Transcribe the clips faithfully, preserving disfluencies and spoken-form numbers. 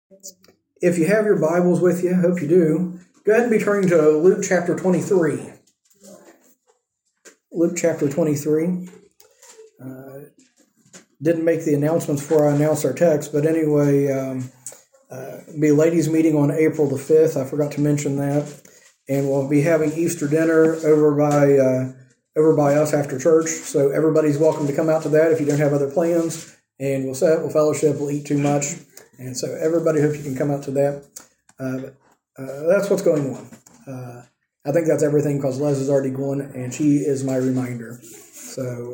If you have your Bibles with you, hope you do, go ahead and be turning to Luke chapter twenty-three. Luke chapter twenty-three. Uh, didn't make the announcements before I announced our text, but anyway, um, uh, be ladies' meeting on April the fifth. I forgot to mention that. And we'll be having Easter dinner over by uh, over by us after church. So everybody's welcome to come out to that if you don't have other plans. And we'll sit, we'll fellowship, we'll eat too much. And so everybody, hope you can come out to that. Uh, but, uh, that's what's going on. Uh, I think that's everything because Les is already going and she is my reminder. So,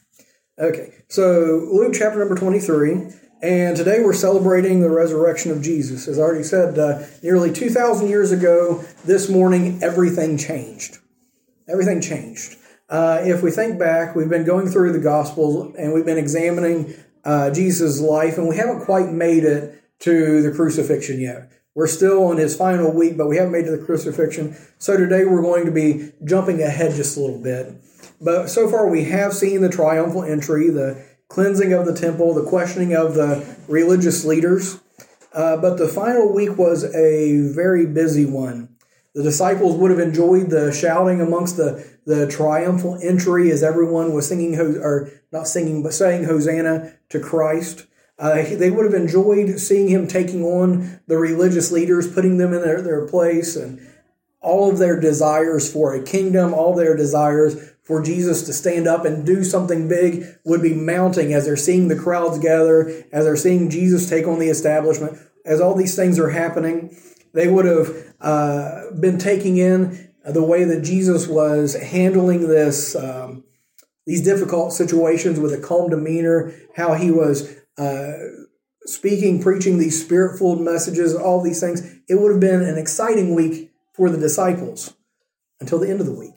okay. So Luke chapter number twenty-three. And today we're celebrating the resurrection of Jesus. As I already said, uh, nearly two thousand years ago, this morning, everything changed. Everything changed. Uh, if we think back, we've been going through the Gospels and we've been examining uh, Jesus' life, and we haven't quite made it to the crucifixion yet. We're still in his final week, but we haven't made it to the crucifixion. So today we're going to be jumping ahead just a little bit. But so far we have seen the triumphal entry, the cleansing of the temple, the questioning of the religious leaders. Uh, but the final week was a very busy one. The disciples would have enjoyed the shouting amongst the, the triumphal entry as everyone was singing, or not singing, but saying Hosanna to Christ. Uh, they would have enjoyed seeing him taking on the religious leaders, putting them in their, their place, and all of their desires for a kingdom, all their desires for Jesus to stand up and do something big would be mounting as they're seeing the crowds gather, as they're seeing Jesus take on the establishment. As all these things are happening, they would have uh, been taking in the way that Jesus was handling this, um, these difficult situations with a calm demeanor, how he was uh, speaking, preaching these spirit-filled messages, all these things. It would have been an exciting week for the disciples until the end of the week,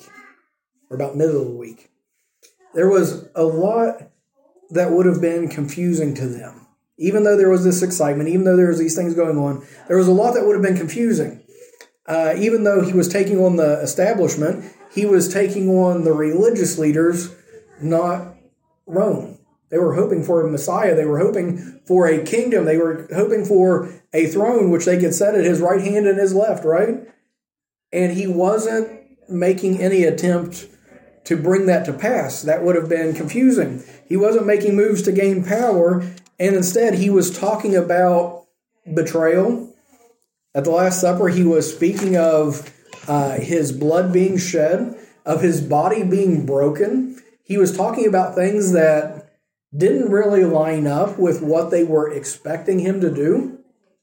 or about middle of the week. There was a lot that would have been confusing to them. Even though there was this excitement, even though there was these things going on, there was a lot that would have been confusing. Uh, even though he was taking on the establishment, he was taking on the religious leaders, not Rome. They were hoping for a Messiah. They were hoping for a kingdom. They were hoping for a throne which they could set at his right hand and his left, right? And he wasn't making any attempt to bring that to pass. That would have been confusing. He wasn't making moves to gain power, and instead he was talking about betrayal. At the Last Supper, he was speaking of uh, his blood being shed, of his body being broken. He was talking about things that didn't really line up with what they were expecting him to do.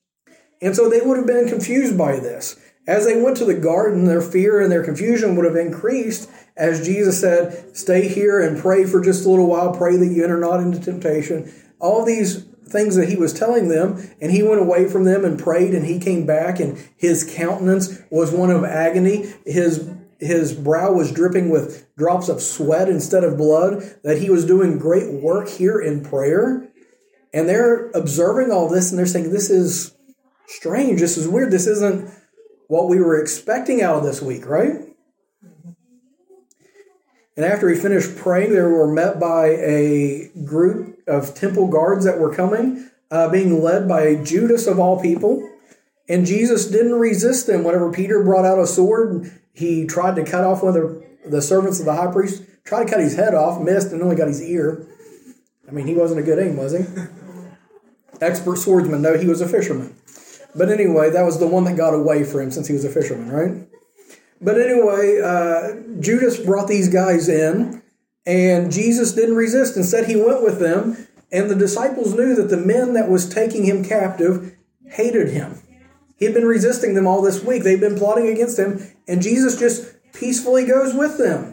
And so they would have been confused by this. As they went to the garden, their fear and their confusion would have increased as Jesus said, stay here and pray for just a little while, pray that you enter not into temptation. All these things that he was telling them, and he went away from them and prayed, and he came back, and his countenance was one of agony. His his brow was dripping with drops of sweat instead of blood, that he was doing great work here in prayer. And they're observing all this, and they're saying, this is strange, this is weird, this isn't what we were expecting out of this week, right? And after he finished praying, they were met by a group of temple guards that were coming, uh, being led by Judas of all people. And Jesus didn't resist them. Whenever Peter brought out a sword, he tried to cut off one of the, the servants of the high priest, tried to cut his head off, missed, and only got his ear. I mean, he wasn't a good aim, was he? Expert swordsman. No, he was a fisherman. But anyway, that was the one that got away for him since he was a fisherman, right? But anyway, uh, Judas brought these guys in, and Jesus didn't resist. Instead, he went with them, and the disciples knew that the men that was taking him captive hated him. He had been resisting them all this week. They'd been plotting against him, and Jesus just peacefully goes with them.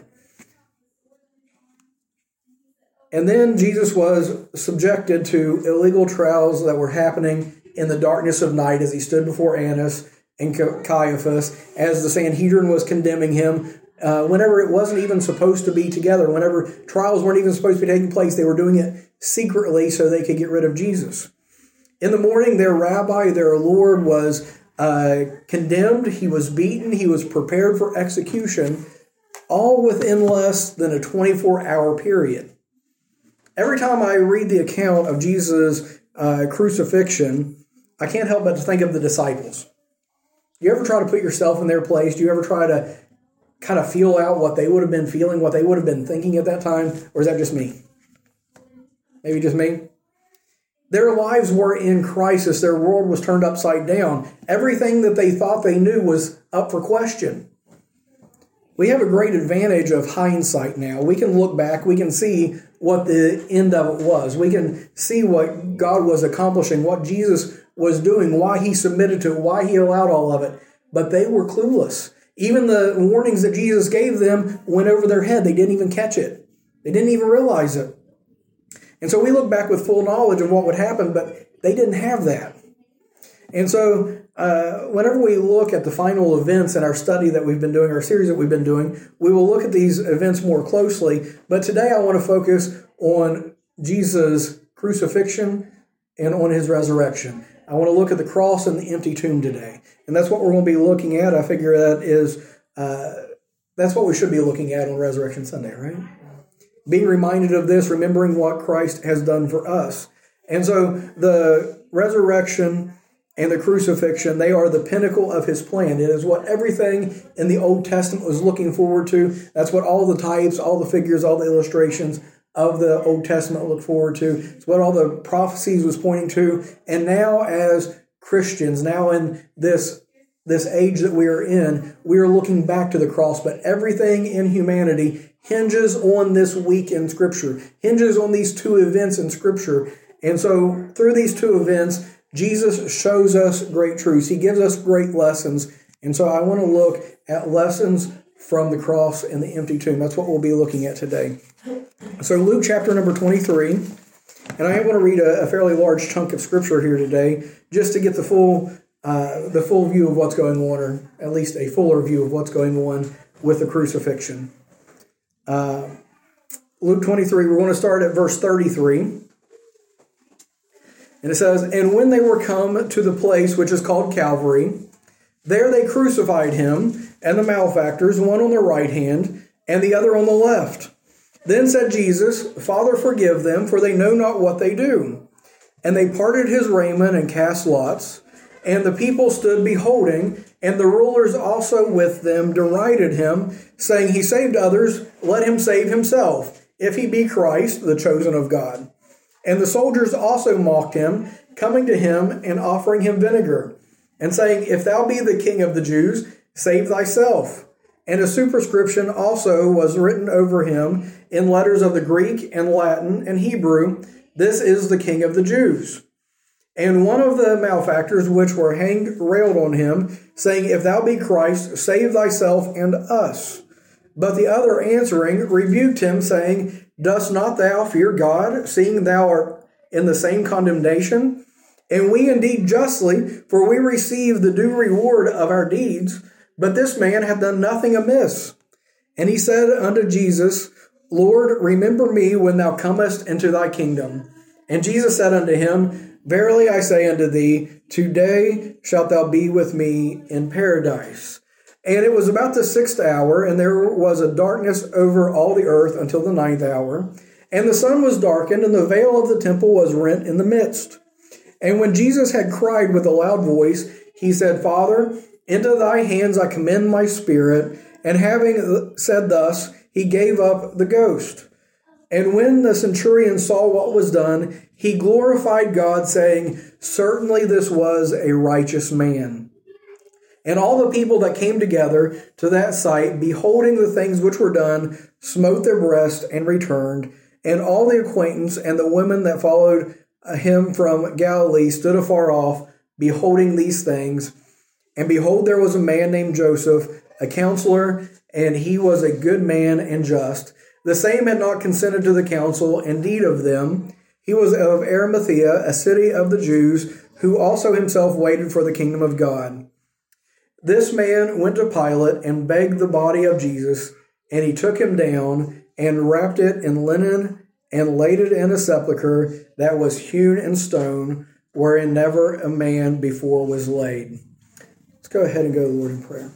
And then Jesus was subjected to illegal trials that were happening in the darkness of night as he stood before Annas and Caiaphas, as the Sanhedrin was condemning him, uh, whenever it wasn't even supposed to be together, whenever trials weren't even supposed to be taking place, they were doing it secretly so they could get rid of Jesus. In the morning, their rabbi, their Lord, was uh, condemned, he was beaten, he was prepared for execution, all within less than a twenty-four hour period. Every time I read the account of Jesus' uh, crucifixion, I can't help but to think of the disciples. Do you ever try to put yourself in their place? Do you ever try to kind of feel out what they would have been feeling, what they would have been thinking at that time? Or is that just me? Maybe just me? Their lives were in crisis. Their world was turned upside down. Everything that they thought they knew was up for question. We have a great advantage of hindsight now. We can look back. We can see what the end of it was. We can see what God was accomplishing, what Jesus was doing, why he submitted to it, why he allowed all of it. But they were clueless. Even the warnings that Jesus gave them went over their head. They didn't even catch it. They didn't even realize it. And so we look back with full knowledge of what would happen, but they didn't have that. And so uh, whenever we look at the final events in our study that we've been doing, our series that we've been doing, we will look at these events more closely. But today I want to focus on Jesus' crucifixion and on his resurrection. I want to look at the cross and the empty tomb today. And that's what we're going to be looking at. I figure that is, uh, that's what we should be looking at on Resurrection Sunday, right? Being reminded of this, remembering what Christ has done for us. And so the resurrection and the crucifixion, they are the pinnacle of his plan. It is what everything in the Old Testament was looking forward to. That's what all the types, all the figures, all the illustrations of the Old Testament look forward to. It's what all the prophecies was pointing to. And now as Christians, now in this, this age that we are in, we are looking back to the cross. But everything in humanity hinges on this week in Scripture, hinges on these two events in Scripture. And so through these two events, Jesus shows us great truths. He gives us great lessons. And so I want to look at lessons from the cross and the empty tomb. That's what we'll be looking at today. So Luke chapter number twenty-three, and I am going to read a, a fairly large chunk of Scripture here today just to get the full uh, the full view of what's going on, or at least a fuller view of what's going on with the crucifixion. Uh, Luke twenty-three, we're going to start at verse thirty-three. And it says, "And when they were come to the place which is called Calvary, there they crucified him and the malefactors, one on the right hand and the other on the left. Then said Jesus, Father, forgive them, for they know not what they do. And they parted his raiment and cast lots. And the people stood beholding, and the rulers also with them derided him, saying, He saved others, let him save himself, if he be Christ, the chosen of God. And the soldiers also mocked him, coming to him and offering him vinegar, and saying, If thou be the King of the Jews, save thyself. And a superscription also was written over him in letters of the Greek and Latin and Hebrew, This is the King of the Jews. And one of the malefactors which were hanged railed on him, saying, If thou be Christ, save thyself and us. But the other answering rebuked him, saying, Dost not thou fear God, seeing thou art in the same condemnation? And we indeed justly, for we receive the due reward of our deeds, but this man hath done nothing amiss. And he said unto Jesus, Lord, remember me when thou comest into thy kingdom. And Jesus said unto him, Verily I say unto thee, today shalt thou be with me in paradise. And it was about the sixth hour, and there was a darkness over all the earth until the ninth hour. And the sun was darkened, and the veil of the temple was rent in the midst. And when Jesus had cried with a loud voice, he said, Father, into thy hands I commend my spirit. And having said thus, he gave up the ghost. And when the centurion saw what was done, he glorified God, saying, Certainly this was a righteous man. And all the people that came together to that sight, beholding the things which were done, smote their breasts and returned. And all the acquaintance and the women that followed him from Galilee stood afar off, beholding these things. And behold, there was a man named Joseph, a counselor, and he was a good man and just. The same had not consented to the counsel, indeed of them. He was of Arimathea, a city of the Jews, who also himself waited for the kingdom of God. This man went to Pilate and begged the body of Jesus, and he took him down and wrapped it in linen and laid it in a sepulchre that was hewn in stone, wherein never a man before was laid. Let's go ahead and go to the Lord in prayer.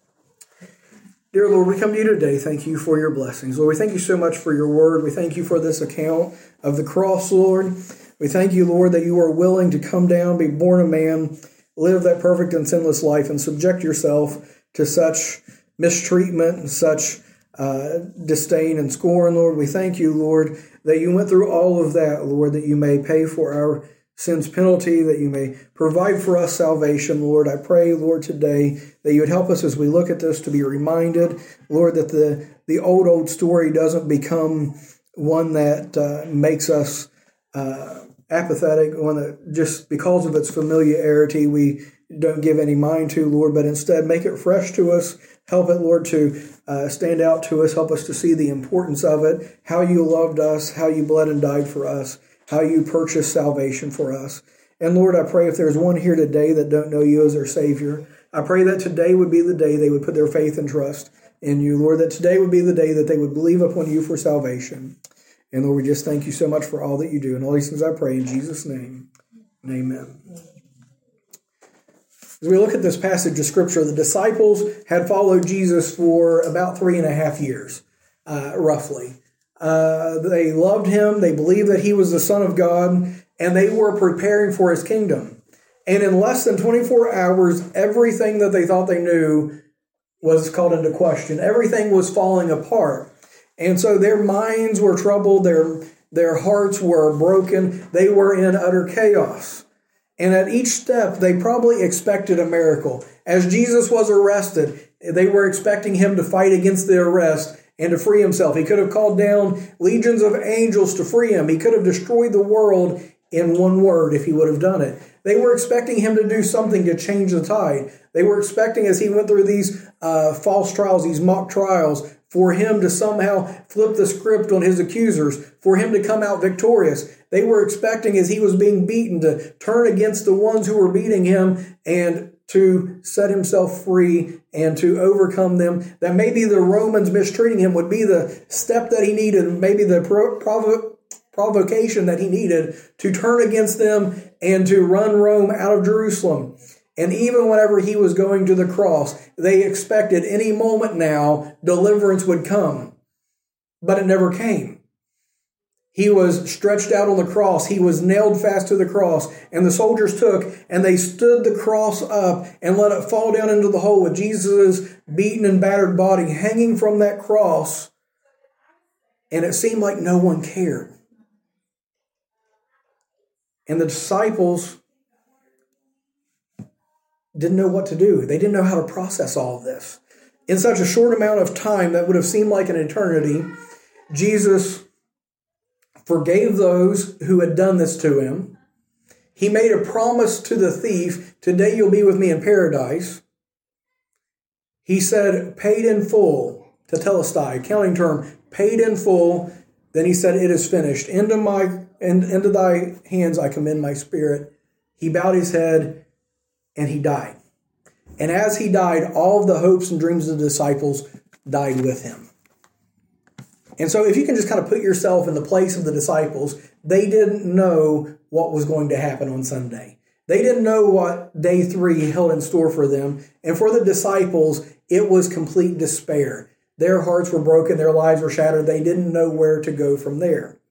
Dear Lord, we come to you today. Thank you for your blessings. Lord, we thank you so much for your word. We thank you for this account of the cross, Lord. We thank you, Lord, that you are willing to come down, be born a man, live that perfect and sinless life, and subject yourself to such mistreatment and such uh, disdain and scorn, Lord. We thank you, Lord, that you went through all of that, Lord, that you may pay for our sin's penalty, that you may provide for us salvation, Lord. I pray, Lord, today that you would help us as we look at this to be reminded, Lord, that the, the old, old story doesn't become one that uh, makes us uh, apathetic, one that just because of its familiarity we don't give any mind to, Lord, but instead make it fresh to us. Help it, Lord, to uh, stand out to us. Help us to see the importance of it, how you loved us, how you bled and died for us, how you purchased salvation for us. And Lord, I pray if there's one here today that don't know you as their Savior, I pray that today would be the day they would put their faith and trust in you, Lord, that today would be the day that they would believe upon you for salvation. And Lord, we just thank you so much for all that you do. And all these things I pray in Jesus' name. Amen. As we look at this passage of Scripture, the disciples had followed Jesus for about three and a half years, uh, roughly. Uh, they loved him, they believed that he was the Son of God, and they were preparing for his kingdom. And in less than twenty-four hours, everything that they thought they knew was called into question. Everything was falling apart. And so their minds were troubled, their, their hearts were broken, they were in utter chaos. And at each step, they probably expected a miracle. As Jesus was arrested, they were expecting him to fight against the arrest and to free himself. He could have called down legions of angels to free him. He could have destroyed the world in one word if he would have done it. They were expecting him to do something to change the tide. They were expecting, as he went through these uh, false trials, these mock trials, for him to somehow flip the script on his accusers, for him to come out victorious. They were expecting, as he was being beaten, to turn against the ones who were beating him and to set himself free and to overcome them. That maybe the Romans mistreating him would be the step that he needed, maybe the pro- provo- provocation that he needed to turn against them and to run Rome out of Jerusalem. And even whenever he was going to the cross, they expected any moment now deliverance would come. But it never came. He was stretched out on the cross. He was nailed fast to the cross. And the soldiers took and they stood the cross up and let it fall down into the hole with Jesus' beaten and battered body hanging from that cross. And it seemed like no one cared. And the disciples didn't know what to do. They didn't know how to process all of this. In such a short amount of time that would have seemed like an eternity, Jesus forgave those who had done this to him. He made a promise to the thief, today you'll be with me in paradise. He said, paid in full, tetelestai, accounting term, paid in full. Then he said, it is finished. Into my, into thy hands I commend my spirit. He bowed his head and he died. And as he died, all of the hopes and dreams of the disciples died with him. And so if you can just kind of put yourself in the place of the disciples, they didn't know what was going to happen on Sunday. They didn't know what day three held in store for them. And for the disciples, it was complete despair. Their hearts were broken. Their lives were shattered. They didn't know where to go from there.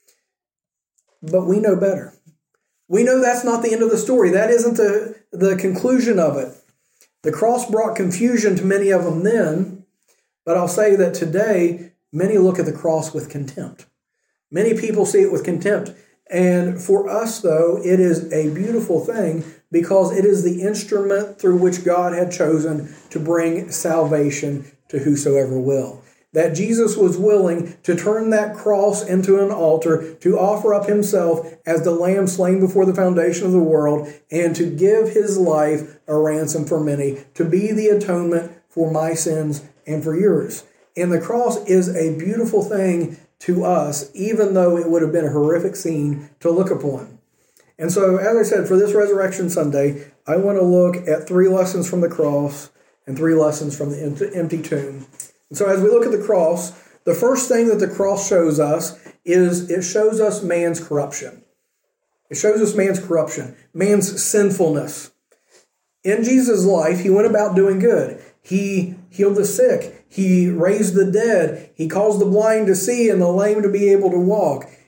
But we know better. We know that's not the end of the story. That isn't the, the conclusion of it. The cross brought confusion to many of them then, but I'll say that today, many look at the cross with contempt. Many people see it with contempt. And for us, though, it is a beautiful thing because it is the instrument through which God had chosen to bring salvation to whosoever will. That Jesus was willing to turn that cross into an altar, to offer up himself as the lamb slain before the foundation of the world, and to give his life a ransom for many, to be the atonement for my sins and for yours. And the cross is a beautiful thing to us, even though it would have been a horrific scene to look upon. And so, as I said, for this Resurrection Sunday, I want to look at three lessons from the cross and three lessons from the empty tomb. And so as we look at the cross, the first thing that the cross shows us is it shows us man's corruption. It shows us man's corruption, man's sinfulness. In Jesus' life, he went about doing good. He healed the sick. He raised the dead. He caused the blind to see and the lame to be able to walk.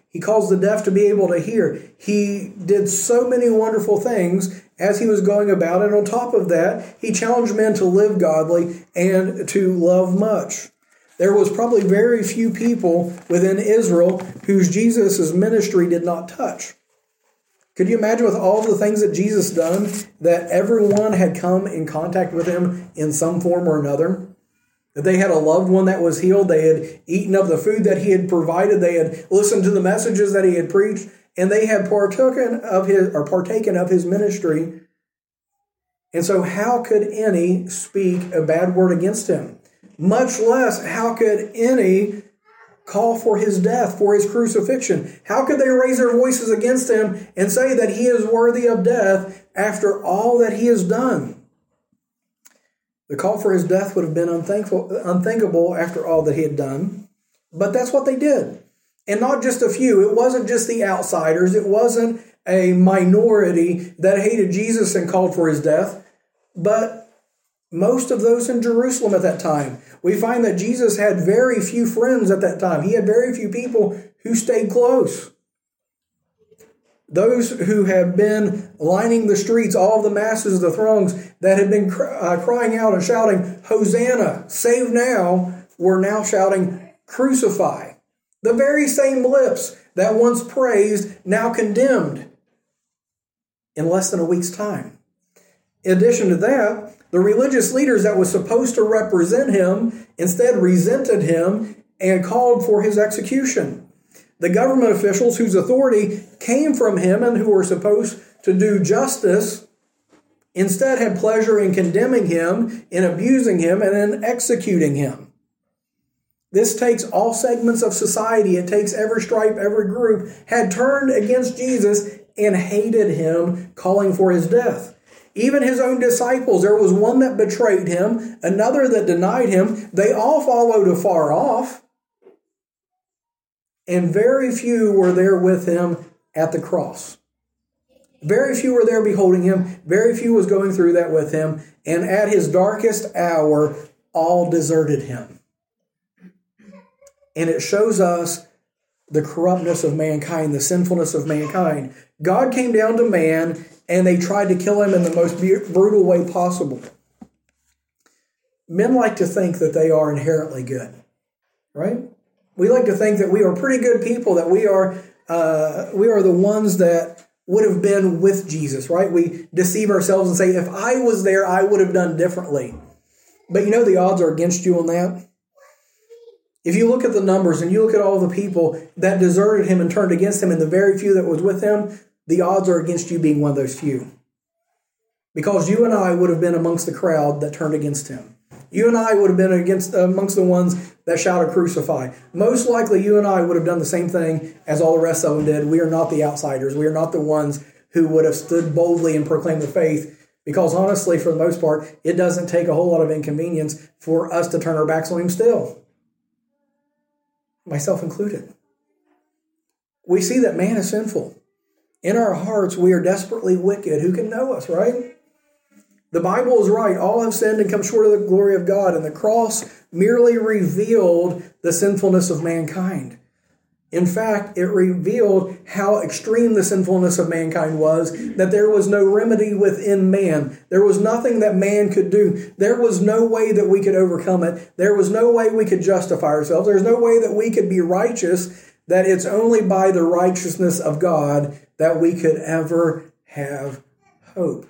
He caused the deaf to be able to hear. He did so many wonderful things as he was going about. And on top of that, he challenged men to live godly and to love much. There was probably very few people within Israel whose Jesus' ministry did not touch. Could you imagine with all the things that Jesus done, that everyone had come in contact with him in some form or another? That they had a loved one that was healed, they had eaten of the food that he had provided, they had listened to the messages that he had preached, and they had partaken of his or partaken of his ministry. And so how could any speak a bad word against him? Much less, how could any call for his death, for his crucifixion? How could they raise their voices against him and say that he is worthy of death after all that he has done? The call for his death would have been unthinkable, unthinkable after all that he had done. But that's what they did. And not just a few. It wasn't just the outsiders. It wasn't a minority that hated Jesus and called for his death. But most of those in Jerusalem at that time. We find that Jesus had very few friends at that time. He had very few people who stayed close. Those who have been lining the streets, all of the masses, the throngs that had been uh, crying out and shouting, Hosanna, save now, were now shouting, crucify. The very same lips that once praised, now condemned in less than a week's time. In addition to that, the religious leaders that was supposed to represent him instead resented him and called for his execution. The government officials whose authority came from him and who were supposed to do justice instead had pleasure in condemning him, in abusing him, and in executing him. This takes all segments of society. It takes every stripe, every group had turned against Jesus and hated him, calling for his death. Even his own disciples, there was one that betrayed him, another that denied him. They all followed afar off. And very few were there with him at the cross. Very few were there beholding him. Very few was going through that with him. And at his darkest hour, all deserted him. And it shows us the corruptness of mankind, the sinfulness of mankind. God came down to man, and they tried to kill him in the most brutal way possible. Men like to think that they are inherently good, right? We like to think that we are pretty good people, that we are uh, we are the ones that would have been with Jesus, right? We deceive ourselves and say, if I was there, I would have done differently. But you know the odds are against you on that. If you look at the numbers and you look at all the people that deserted him and turned against him and the very few that was with him, the odds are against you being one of those few. Because you and I would have been amongst the crowd that turned against him. You and I would have been against amongst the ones that shouted crucify. Most likely you and I would have done the same thing as all the rest of them did. We are not the outsiders. We are not the ones who would have stood boldly and proclaimed the faith. Because honestly, for the most part, it doesn't take a whole lot of inconvenience for us to turn our backs on him still. Myself included. We see that man is sinful. In our hearts, we are desperately wicked. Who can know us, right? The Bible is right. All have sinned and come short of the glory of God. And the cross merely revealed the sinfulness of mankind. In fact, it revealed how extreme the sinfulness of mankind was, that there was no remedy within man. There was nothing that man could do. There was no way that we could overcome it. There was no way we could justify ourselves. There's no way that we could be righteous, that it's only by the righteousness of God that we could ever have hope.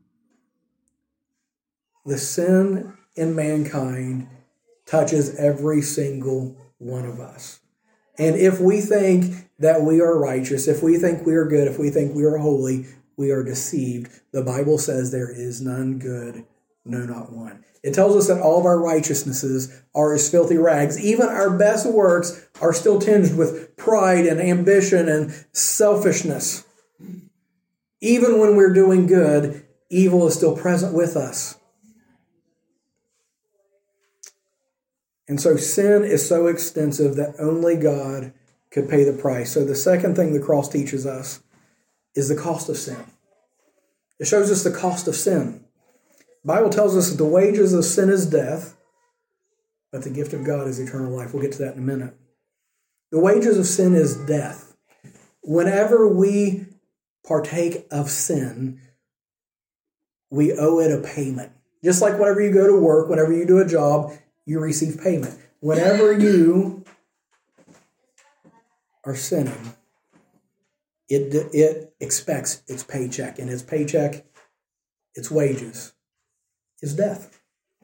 The sin in mankind touches every single one of us. And if we think that we are righteous, if we think we are good, if we think we are holy, we are deceived. The Bible says there is none good, no, not one. It tells us that all of our righteousnesses are as filthy rags. Even our best works are still tinged with pride and ambition and selfishness. Even when we're doing good, evil is still present with us. And so sin is so extensive that only God could pay the price. So the second thing the cross teaches us is the cost of sin. It shows us the cost of sin. The Bible tells us that the wages of sin is death, but the gift of God is eternal life. We'll get to that in a minute. The wages of sin is death. Whenever we partake of sin, we owe it a payment. Just like whenever you go to work, whenever you do a job, you receive payment. Whenever you are sinning, it, it expects its paycheck. And its paycheck, its wages, is death.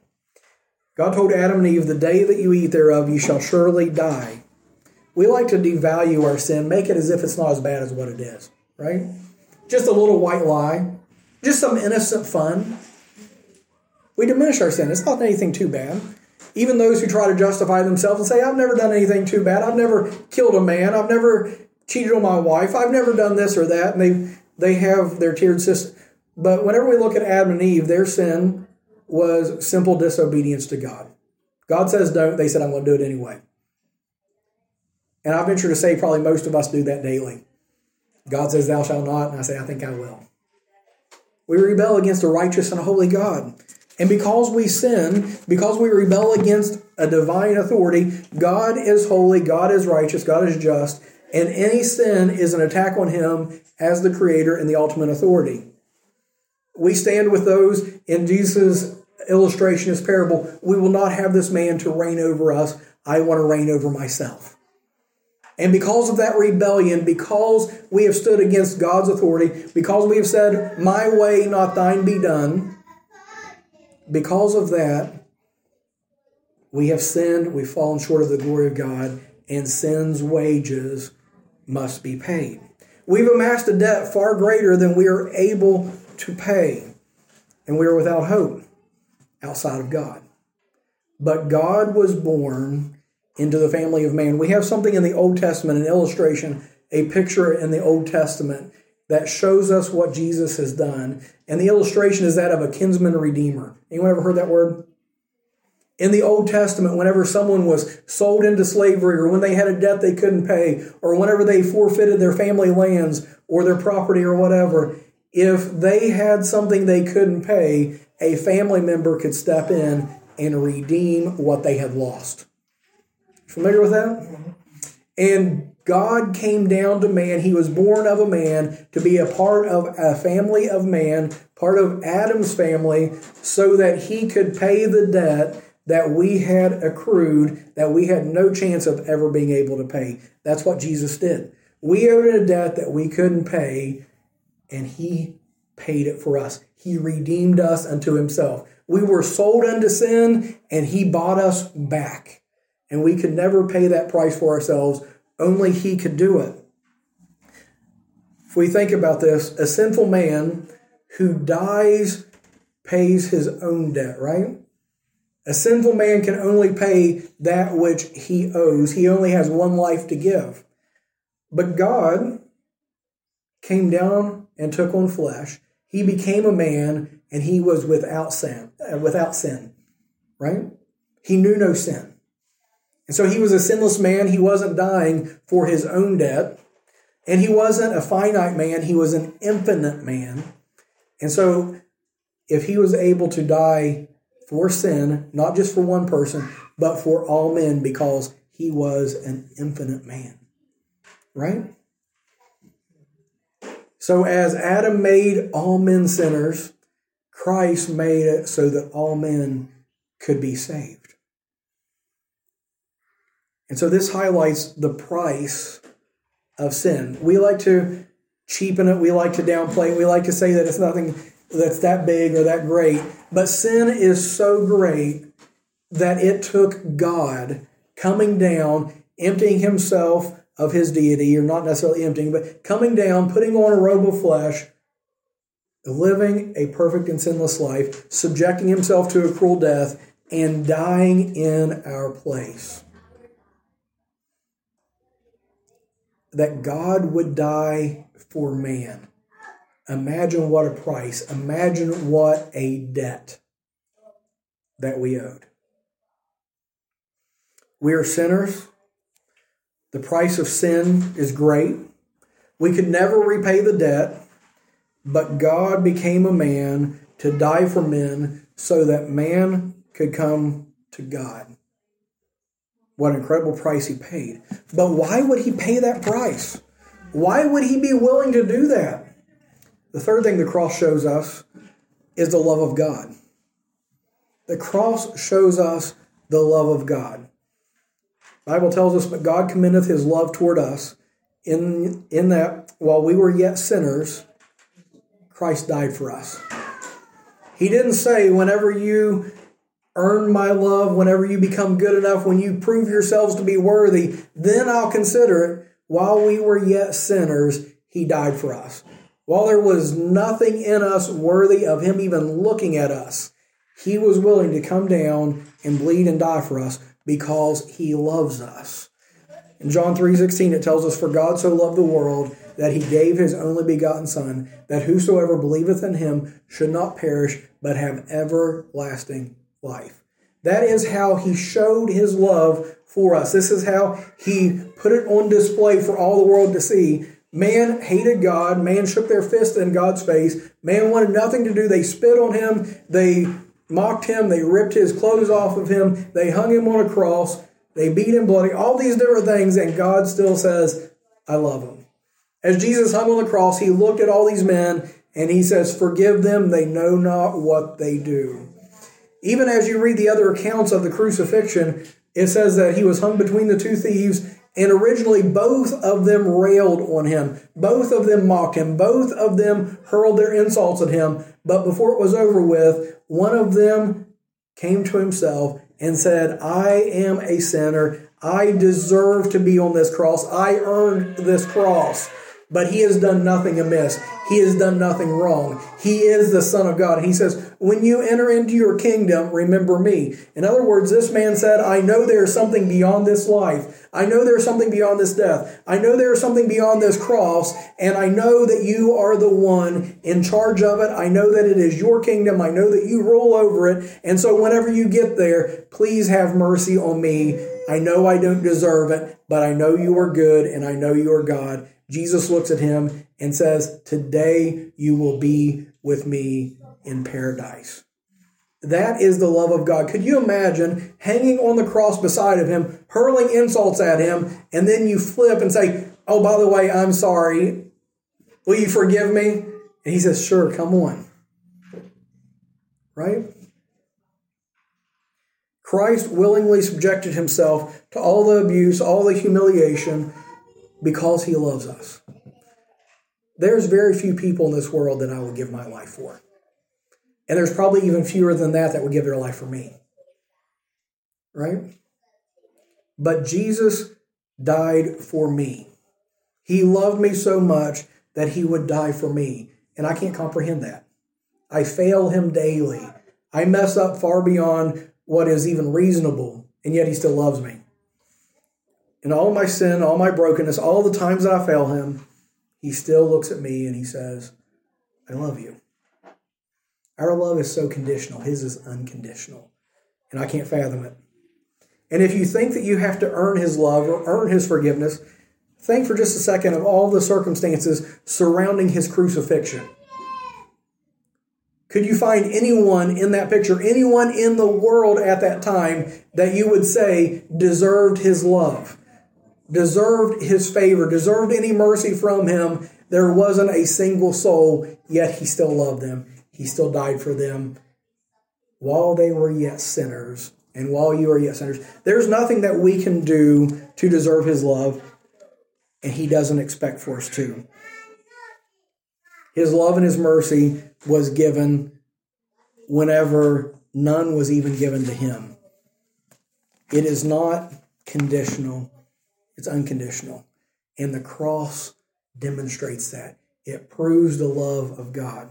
God told Adam and Eve, the day that you eat thereof, you shall surely die. We like to devalue our sin, make it as if it's not as bad as what it is, right? Just a little white lie, just some innocent fun. We diminish our sin. It's not anything too bad. Even those who try to justify themselves and say, I've never done anything too bad. I've never killed a man. I've never cheated on my wife. I've never done this or that. And they, they have their tiered system. But whenever we look at Adam and Eve, their sin was simple disobedience to God. God says don't. They said, I'm going to do it anyway. And I venture to say probably most of us do that daily. God says, thou shalt not. And I say, I think I will. We rebel against a righteous and a holy God. And because we sin, because we rebel against a divine authority, God is holy, God is righteous, God is just, and any sin is an attack on him as the creator and the ultimate authority. We stand with those in Jesus' illustration, his parable. We will not have this man to reign over us. I want to reign over myself. And because of that rebellion, because we have stood against God's authority, because we have said, my way, not thine be done, because of that, we have sinned, we've fallen short of the glory of God, and sin's wages must be paid. We've amassed a debt far greater than we are able to pay, and we are without hope outside of God. But God was born into the family of man. We have something in the Old Testament, an illustration, a picture in the Old Testament that shows us what Jesus has done. And the illustration is that of a kinsman redeemer. Anyone ever heard that word? In the Old Testament, whenever someone was sold into slavery, or when they had a debt they couldn't pay, or whenever they forfeited their family lands or their property or whatever, if they had something they couldn't pay, a family member could step in and redeem what they had lost. Familiar with that? And God came down to man. He was born of a man to be a part of a family of man, part of Adam's family, so that he could pay the debt that we had accrued, that we had no chance of ever being able to pay. That's what Jesus did. We owed a debt that we couldn't pay, and he paid it for us. He redeemed us unto himself. We were sold unto sin, and he bought us back. And we could never pay that price for ourselves. Only he could do it. If we think about this, a sinful man who dies pays his own debt, right? A sinful man can only pay that which he owes. He only has one life to give. But God came down and took on flesh. He became a man, and he was without sin, uh, without sin, right? He knew no sin. And so he was a sinless man. He wasn't dying for his own debt. And he wasn't a finite man. He was an infinite man. And so if he was able to die for sin, not just for one person, but for all men, because he was an infinite man. Right? So as Adam made all men sinners, Christ made it so that all men could be saved. And so this highlights the price of sin. We like to cheapen it. We like to downplay it. We like to say that it's nothing that's that big or that great. But sin is so great that it took God coming down, emptying himself of his deity, or not necessarily emptying, but coming down, putting on a robe of flesh, living a perfect and sinless life, subjecting himself to a cruel death, and dying in our place. That God would die for man. Imagine what a price. Imagine what a debt that we owed. We are sinners. The price of sin is great. We could never repay the debt, but God became a man to die for men so that man could come to God. What an incredible price he paid. But why would he pay that price? Why would he be willing to do that? The third thing the cross shows us is the love of God. The cross shows us the love of God. The Bible tells us, but God commendeth his love toward us in, in that while we were yet sinners, Christ died for us. He didn't say, whenever you earn my love, whenever you become good enough, when you prove yourselves to be worthy, then I'll consider it. While we were yet sinners, he died for us. While there was nothing in us worthy of him even looking at us, he was willing to come down and bleed and die for us because he loves us. In John three sixteen, it tells us, for God so loved the world that he gave his only begotten Son, that whosoever believeth in him should not perish, but have everlasting life. That is how he showed his love for us. This is how he put it on display for all the world to see. Man hated God. Man shook their fist in God's face. Man wanted nothing to do. They spit on him. They mocked him. They ripped his clothes off of him. They hung him on a cross. They beat him bloody. All these different things, and God still says, I love him. As Jesus hung on the cross, he looked at all these men, and he says, forgive them. They know not what they do. Even as you read the other accounts of the crucifixion, it says that he was hung between the two thieves, and originally both of them railed on him. Both of them mocked him. Both of them hurled their insults at him. But before it was over with, one of them came to himself and said, I am a sinner. I deserve to be on this cross. I earned this cross. But he has done nothing amiss. He has done nothing wrong. He is the Son of God. And he says, when you enter into your kingdom, remember me. In other words, this man said, I know there is something beyond this life. I know there is something beyond this death. I know there is something beyond this cross. And I know that you are the one in charge of it. I know that it is your kingdom. I know that you rule over it. And so whenever you get there, please have mercy on me. I know I don't deserve it, but I know you are good and I know you are God. Jesus looks at him and says, today you will be with me in paradise. That is the love of God. Could you imagine hanging on the cross beside of him, hurling insults at him, and then you flip and say, oh, by the way, I'm sorry. Will you forgive me? And he says, sure, come on. Right? Christ willingly subjected himself to all the abuse, all the humiliation, because he loves us. There's very few people in this world that I would give my life for. And there's probably even fewer than that that would give their life for me. Right? But Jesus died for me. He loved me so much that he would die for me. And I can't comprehend that. I fail him daily. I mess up far beyond what is even reasonable. And yet he still loves me. In all my sin, all my brokenness, all the times that I fail him, he still looks at me and he says, I love you. Our love is so conditional. His is unconditional. And I can't fathom it. And if you think that you have to earn his love or earn his forgiveness, think for just a second of all the circumstances surrounding his crucifixion. Could you find anyone in that picture, anyone in the world at that time that you would say deserved his love? Deserved his favor, deserved any mercy from him? There wasn't a single soul, yet he still loved them. He still died for them while they were yet sinners. And while you are yet sinners, there's nothing that we can do to deserve his love, and he doesn't expect for us to. His love and his mercy was given whenever none was even given to him. It is not conditional. It's unconditional. And the cross demonstrates that. It proves the love of God.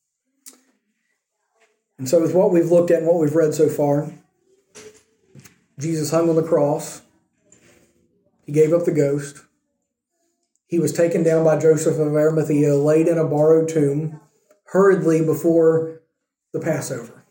And so with what we've looked at and what we've read so far, Jesus hung on the cross. He gave up the ghost. He was taken down by Joseph of Arimathea, laid in a borrowed tomb, hurriedly before the Passover.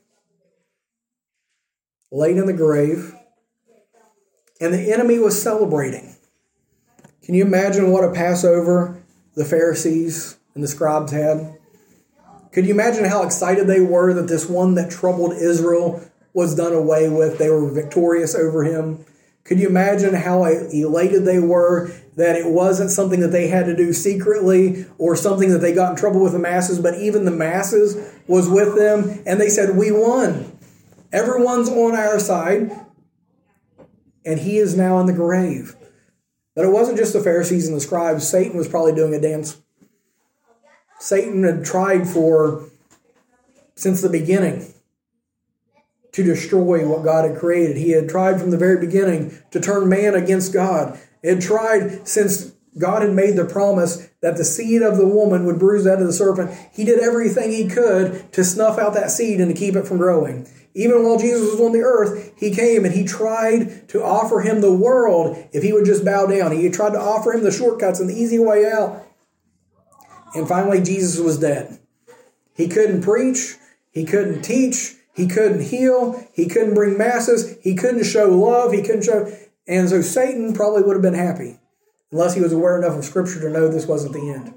Laid in the grave. And the enemy was celebrating. Can you imagine what a Passover the Pharisees and the scribes had? Could you imagine how excited they were that this one that troubled Israel was done away with? They were victorious over him. Could you imagine how elated they were that it wasn't something that they had to do secretly or something that they got in trouble with the masses, but even the masses was with them, and they said, we won. Everyone's on our side, and he is now in the grave. But it wasn't just the Pharisees and the scribes. Satan was probably doing a dance. Satan had tried for, since the beginning, to destroy what God had created. He had tried from the very beginning to turn man against God. He had tried since God had made the promise that the seed of the woman would bruise that of the serpent. He did everything he could to snuff out that seed and to keep it from growing. Even while Jesus was on the earth, he came and he tried to offer him the world if he would just bow down. He tried to offer him the shortcuts and the easy way out. And finally, Jesus was dead. He couldn't preach. He couldn't teach. He couldn't heal. He couldn't bring masses. He couldn't show love. He couldn't show... And so Satan probably would have been happy, unless he was aware enough of Scripture to know this wasn't the end.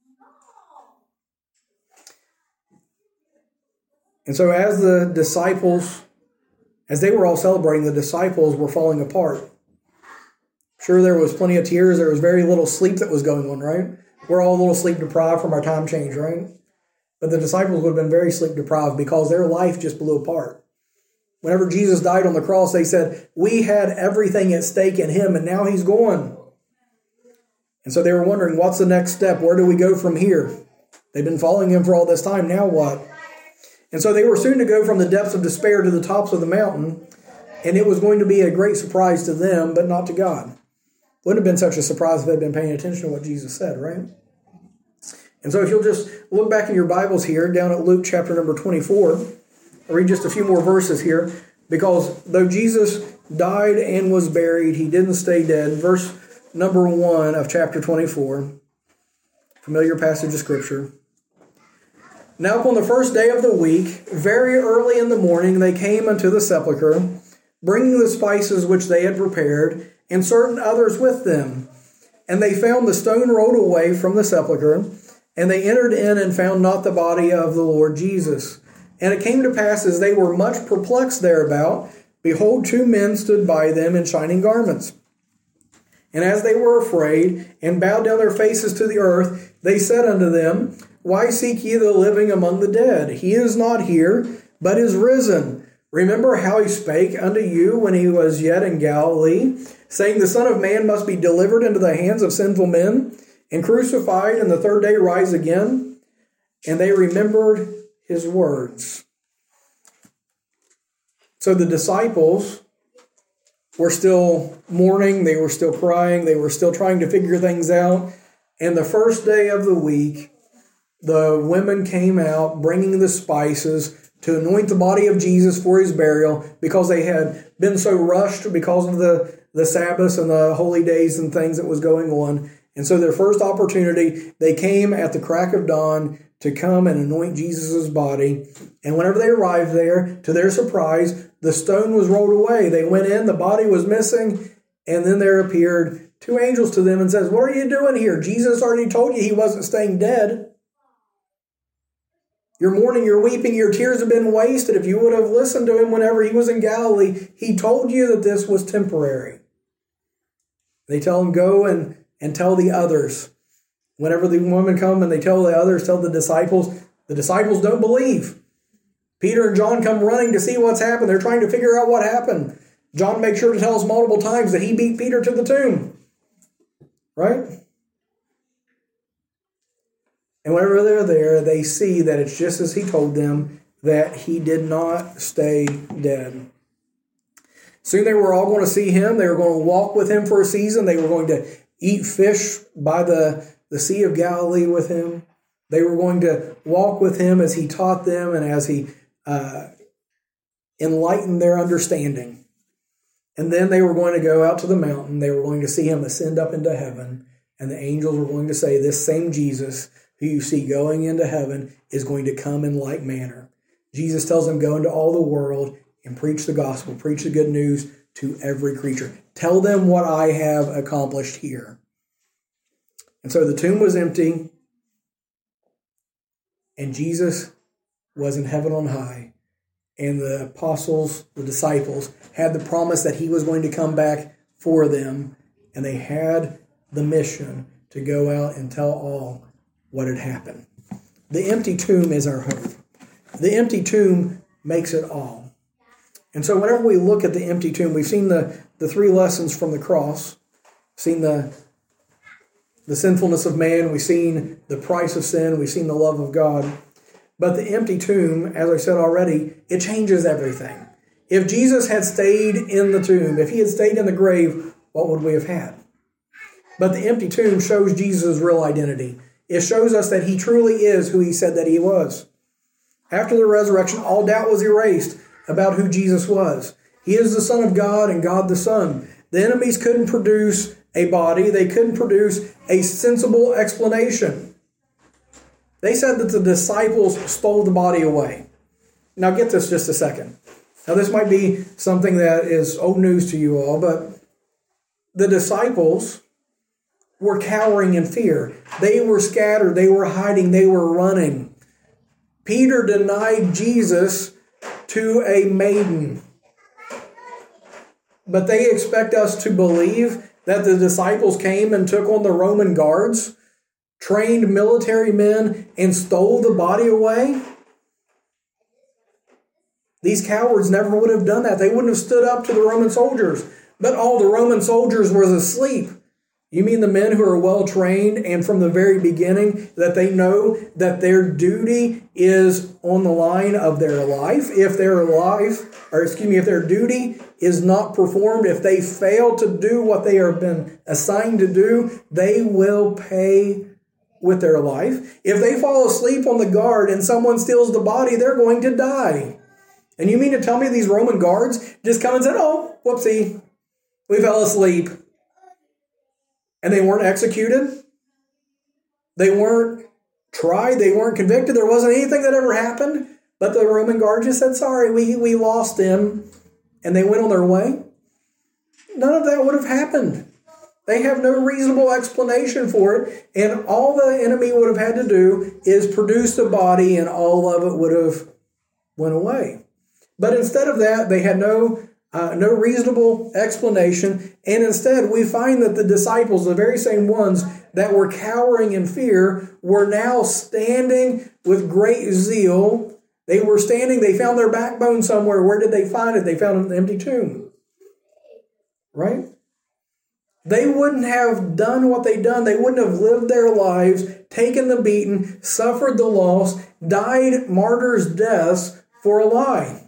And so as the disciples, as they were all celebrating, the disciples were falling apart. Sure, there was plenty of tears. There was very little sleep that was going on, right? We're all a little sleep deprived from our time change, right? But the disciples would have been very sleep deprived because their life just blew apart. Whenever Jesus died on the cross, they said, we had everything at stake in him, and now he's gone. And so they were wondering, what's the next step? Where do we go from here? They've been following him for all this time. Now what? And so they were soon to go from the depths of despair to the tops of the mountain, and it was going to be a great surprise to them, but not to God. Wouldn't have been such a surprise if they'd been paying attention to what Jesus said, right? And so if you'll just look back in your Bibles here, down at Luke chapter number twenty-four, I'll read just a few more verses here, because though Jesus died and was buried, he didn't stay dead. Verse number one of chapter twenty-four, familiar passage of Scripture. Now upon the first day of the week, very early in the morning, they came unto the sepulchre, bringing the spices which they had prepared, and certain others with them. And they found the stone rolled away from the sepulchre, and they entered in and found not the body of the Lord Jesus. And it came to pass, as they were much perplexed thereabout, behold, two men stood by them in shining garments. And as they were afraid, and bowed down their faces to the earth, they said unto them, why seek ye the living among the dead? He is not here, but is risen. Remember how he spake unto you when he was yet in Galilee, saying, the Son of Man must be delivered into the hands of sinful men, and crucified, and the third day rise again. And they remembered his words. So the disciples were still mourning, they were still crying, they were still trying to figure things out. And the first day of the week, the women came out bringing the spices to anoint the body of Jesus for his burial, because they had been so rushed because of the, the Sabbaths and the holy days and things that was going on. And so their first opportunity, they came at the crack of dawn to come and anoint Jesus' body. And whenever they arrived there, to their surprise, the stone was rolled away. They went in, the body was missing, and then there appeared two angels to them and says, what are you doing here? Jesus already told you he wasn't staying dead. You're mourning, you're weeping, your tears have been wasted. If you would have listened to him whenever he was in Galilee, he told you that this was temporary. They tell him, go and, and tell the others. Whenever the women come and they tell the others, tell the disciples, the disciples don't believe. Peter and John come running to see what's happened. They're trying to figure out what happened. John makes sure to tell us multiple times that he beat Peter to the tomb. Right? And whenever they're there, they see that it's just as he told them, that he did not stay dead. Soon they were all going to see him. They were going to walk with him for a season. They were going to eat fish by the, the Sea of Galilee with him. They were going to walk with him as he taught them and as he uh, enlightened their understanding. And then they were going to go out to the mountain. They were going to see him ascend up into heaven. And the angels were going to say, this same Jesus who you see going into heaven is going to come in like manner. Jesus tells them, go into all the world and preach the gospel, preach the good news to every creature. Tell them what I have accomplished here. And so the tomb was empty, and Jesus was in heaven on high, and the apostles, the disciples, had the promise that he was going to come back for them, and they had the mission to go out and tell all what had happened. The empty tomb is our hope. The empty tomb makes it all. And so whenever we look at the empty tomb, we've seen the, the three lessons from the cross, seen the, the sinfulness of man, we've seen the price of sin, we've seen the love of God. But the empty tomb, as I said already, it changes everything. If Jesus had stayed in the tomb, if he had stayed in the grave, what would we have had? But the empty tomb shows Jesus' real identity. It shows us that he truly is who he said that he was. After the resurrection, all doubt was erased about who Jesus was. He is the Son of God and God the Son. The enemies couldn't produce a body. They couldn't produce a sensible explanation. They said that the disciples stole the body away. Now get this just a second. Now this might be something that is old news to you all, but the disciples were cowering in fear. They were scattered. They were hiding. They were running. Peter denied Jesus to a maiden. But they expect us to believe that the disciples came and took on the Roman guards, trained military men, and stole the body away? These cowards never would have done that. They wouldn't have stood up to the Roman soldiers. But all the Roman soldiers were asleep. You mean the men who are well trained and from the very beginning that they know that their duty is on the line of their life? If their life, or excuse me, if their duty is not performed, if they fail to do what they have been assigned to do, they will pay with their life. If they fall asleep on the guard and someone steals the body, they're going to die. And you mean to tell me these Roman guards just come and said, oh, whoopsie, we fell asleep. And they weren't executed? They weren't tried? They weren't convicted? There wasn't anything that ever happened? But the Roman guard just said, sorry, we, we lost him. And they went on their way? None of that would have happened. They have no reasonable explanation for it. And all the enemy would have had to do is produce the body, and all of it would have went away. But instead of that, they had no uh, no reasonable explanation. And instead, we find that the disciples, the very same ones that were cowering in fear, were now standing with great zeal. They were standing, they found their backbone somewhere. Where did they find it? They found it in an empty tomb. Right? They wouldn't have done what they'd done. They wouldn't have lived their lives, taken the beating, suffered the loss, died martyrs' deaths for a lie.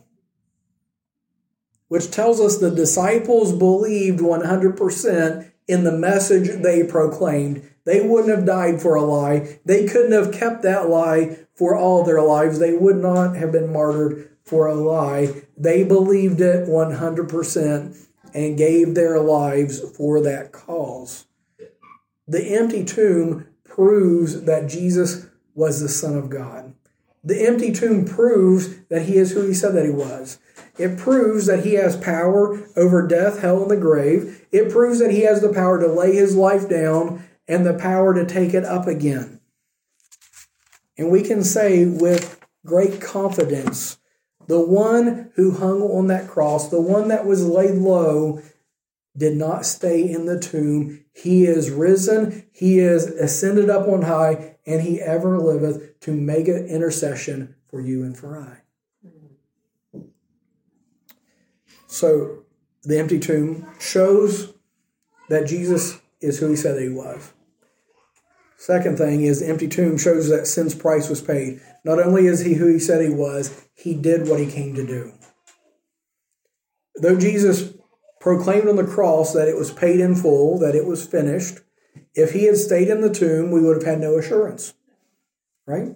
Which tells us the disciples believed one hundred percent in the message they proclaimed. They wouldn't have died for a lie. They couldn't have kept that lie for all their lives. They would not have been martyred for a lie. They believed it one hundred percent and gave their lives for that cause. The empty tomb proves that Jesus was the Son of God. The empty tomb proves that he is who he said that he was. It proves that he has power over death, hell, and the grave. It proves that he has the power to lay his life down and the power to take it up again. And we can say with great confidence, the one who hung on that cross, the one that was laid low, did not stay in the tomb. He is risen, he is ascended up on high, and he ever liveth to make an intercession for you and for I. So the empty tomb shows that Jesus is who he said that he was. Second thing is the empty tomb shows that sin's price was paid. Not only is he who he said he was, he did what he came to do. Though Jesus proclaimed on the cross that it was paid in full, that it was finished, if he had stayed in the tomb, we would have had no assurance. Right?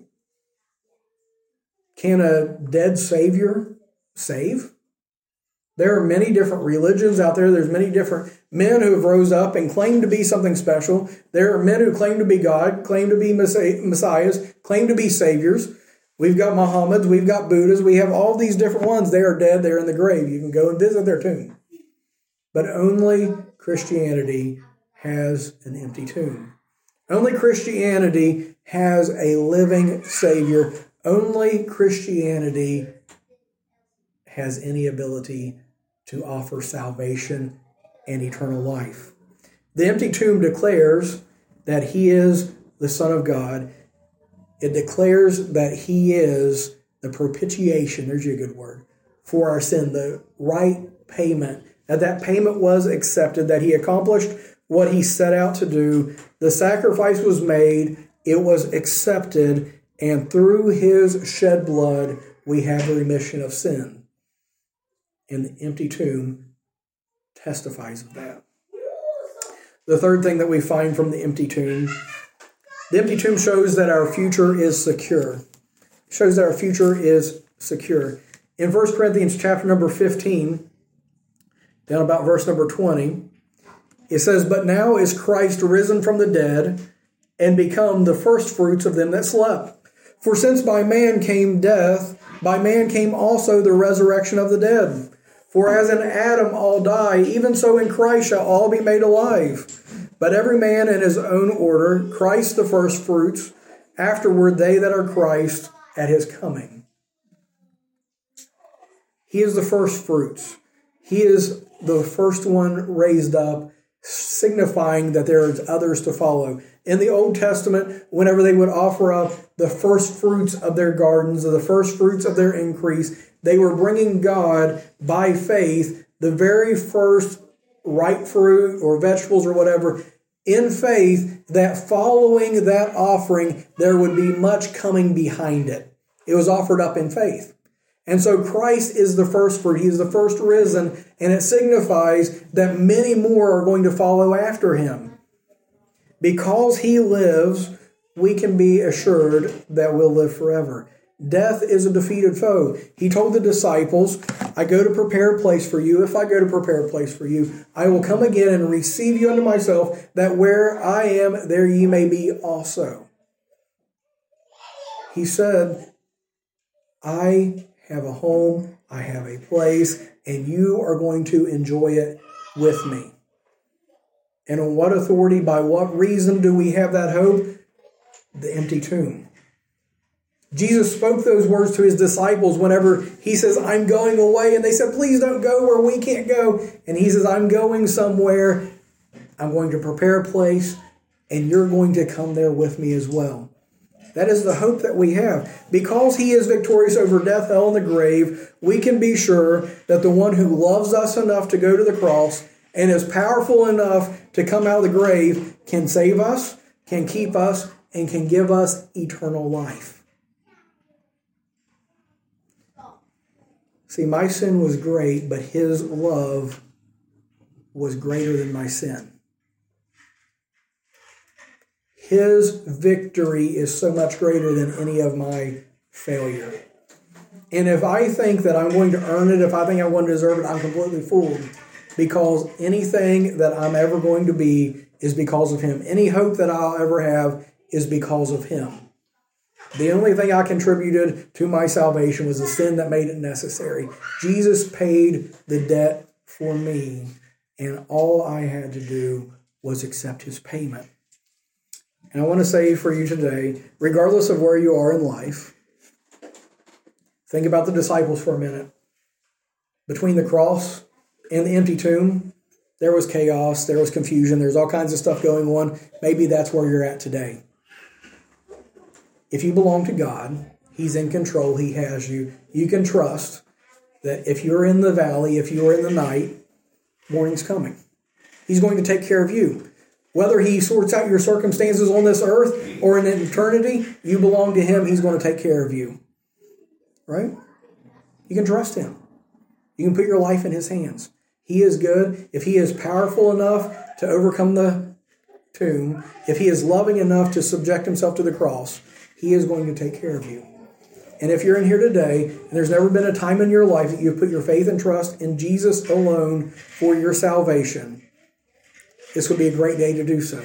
Can a dead Savior save? There are many different religions out there. There's many different men who have rose up and claim to be something special. There are men who claim to be God, claim to be messiahs, claim to be saviors. We've got Mohammeds, we've got Buddhas, we have all these different ones. They are dead, they're in the grave. You can go and visit their tomb. But only Christianity has an empty tomb. Only Christianity has a living Savior. Only Christianity has any ability to offer salvation and eternal life. The empty tomb declares that he is the Son of God. It declares that he is the propitiation, there's your good word, for our sin, the right payment, that that payment was accepted, that he accomplished what he set out to do. The sacrifice was made, it was accepted, and through his shed blood, we have a remission of sin. And the empty tomb testifies of that. The third thing that we find from the empty tomb, the empty tomb shows that our future is secure. Shows that our future is secure. In First Corinthians chapter number fifteen, down about verse number twenty, it says, "But now is Christ risen from the dead and become the firstfruits of them that slept. For since by man came death, by man came also the resurrection of the dead. For as in Adam all die, even so in Christ shall all be made alive. But every man in his own order, Christ the firstfruits, afterward they that are Christ at his coming." He is the firstfruits. He is the first one raised up, signifying that there is others to follow. In the Old Testament, whenever they would offer up the first fruits of their gardens, or the first fruits of their increase, they were bringing God, by faith, the very first ripe fruit or vegetables or whatever, in faith that following that offering, there would be much coming behind it. It was offered up in faith. And so Christ is the first fruit. He is the first risen, and it signifies that many more are going to follow after him. Because he lives, we can be assured that we'll live forever. Death is a defeated foe. He told the disciples, "I go to prepare a place for you. If I go to prepare a place for you, I will come again and receive you unto myself, that where I am, there ye may be also." He said, "I have a home, I have a place, and you are going to enjoy it with me." And on what authority, by what reason do we have that hope? The empty tomb. Jesus spoke those words to his disciples whenever he says, "I'm going away." And they said, "Please don't go where we can't go." And he says, "I'm going somewhere. I'm going to prepare a place, and you're going to come there with me as well." That is the hope that we have. Because he is victorious over death, hell, and the grave, we can be sure that the one who loves us enough to go to the cross and is powerful enough to come out of the grave can save us, can keep us, and can give us eternal life. See, my sin was great, but his love was greater than my sin. His victory is so much greater than any of my failure. And if I think that I'm going to earn it, if I think I'm going to deserve it, I'm completely fooled. Because anything that I'm ever going to be is because of him. Any hope that I'll ever have is because of him. The only thing I contributed to my salvation was the sin that made it necessary. Jesus paid the debt for me, and all I had to do was accept his payment. And I want to say for you today, regardless of where you are in life, think about the disciples for a minute. Between the cross and the empty tomb, there was chaos, there was confusion, there's all kinds of stuff going on. Maybe that's where you're at today. If you belong to God, he's in control, he has you. You can trust that if you're in the valley, if you're in the night, morning's coming. He's going to take care of you. Whether he sorts out your circumstances on this earth or in eternity, you belong to him. He's going to take care of you. Right? You can trust him. You can put your life in his hands. He is good. If he is powerful enough to overcome the tomb, if he is loving enough to subject himself to the cross, he is going to take care of you. And if you're in here today, and there's never been a time in your life that you've put your faith and trust in Jesus alone for your salvation, this would be a great day to do so.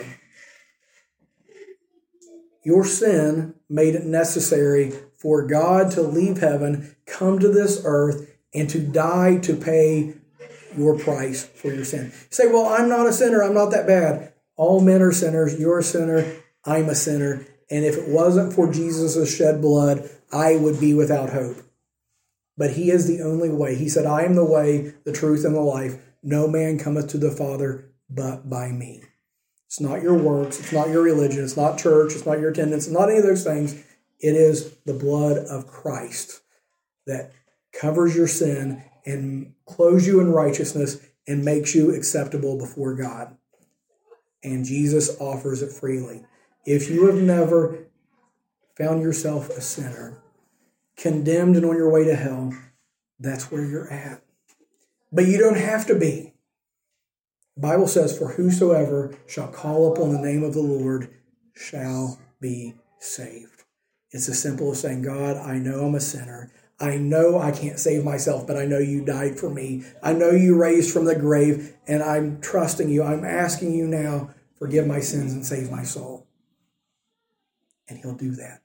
Your sin made it necessary for God to leave heaven, come to this earth, and to die to pay your price for your sin. You say, well, I'm not a sinner. I'm not that bad. All men are sinners. You're a sinner. I'm a sinner. And if it wasn't for Jesus' shed blood, I would be without hope. But he is the only way. He said, I am the way, the truth, and the life. No man cometh to the Father but by me. It's not your works. It's not your religion. It's not church. It's not your attendance. It's not any of those things. It is the blood of Christ that covers your sin and clothes you in righteousness and makes you acceptable before God. And Jesus offers it freely. If you have never found yourself a sinner, condemned and on your way to hell, that's where you're at. But you don't have to be. The Bible says, for whosoever shall call upon the name of the Lord shall be saved. It's as simple as saying, God, I know I'm a sinner. I know I can't save myself, but I know you died for me. I know you raised from the grave, and I'm trusting you. I'm asking you now, forgive my sins and save my soul. And he'll do that.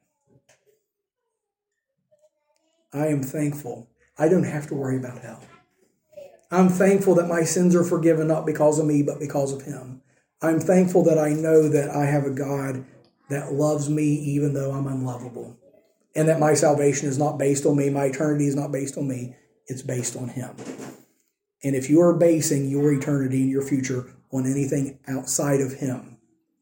I am thankful. I don't have to worry about hell. I'm thankful that my sins are forgiven, not because of me, but because of him. I'm thankful that I know that I have a God that loves me even though I'm unlovable. And that my salvation is not based on me. My eternity is not based on me. It's based on him. And if you are basing your eternity and your future on anything outside of him,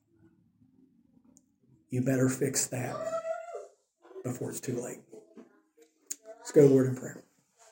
you better fix that before it's too late. Let's go, Lord, in prayer.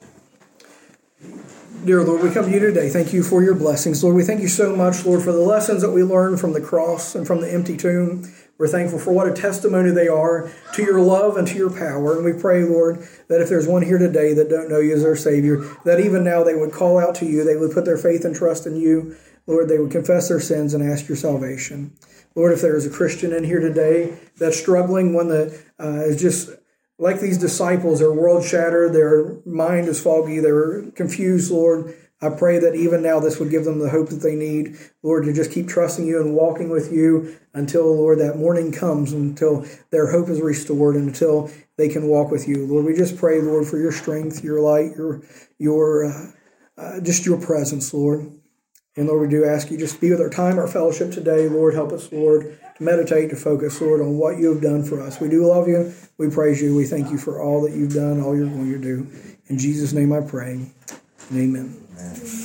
Dear Lord, we come to you today. Thank you for your blessings. Lord, we thank you so much, Lord, for the lessons that we learned from the cross and from the empty tomb. We're thankful for what a testimony they are to your love and to your power. And we pray, Lord, that if there's one here today that don't know you as their Savior, that even now they would call out to you. They would put their faith and trust in you. Lord, they would confess their sins and ask your salvation. Lord, if there is a Christian in here today that's struggling, one that uh, is just like these disciples, their world shattered, their mind is foggy, they're confused, Lord, I pray that even now this would give them the hope that they need, Lord, to just keep trusting you and walking with you until, Lord, that morning comes, until their hope is restored, and until they can walk with you. Lord, we just pray, Lord, for your strength, your light, your your uh, uh, just your presence, Lord. And Lord, we do ask you just be with our time, our fellowship today. Lord, help us, Lord, to meditate, to focus, Lord, on what you have done for us. We do love you. We praise you. We thank you for all that you've done, all you're going to do. In Jesus' name I pray. Amen. Amen.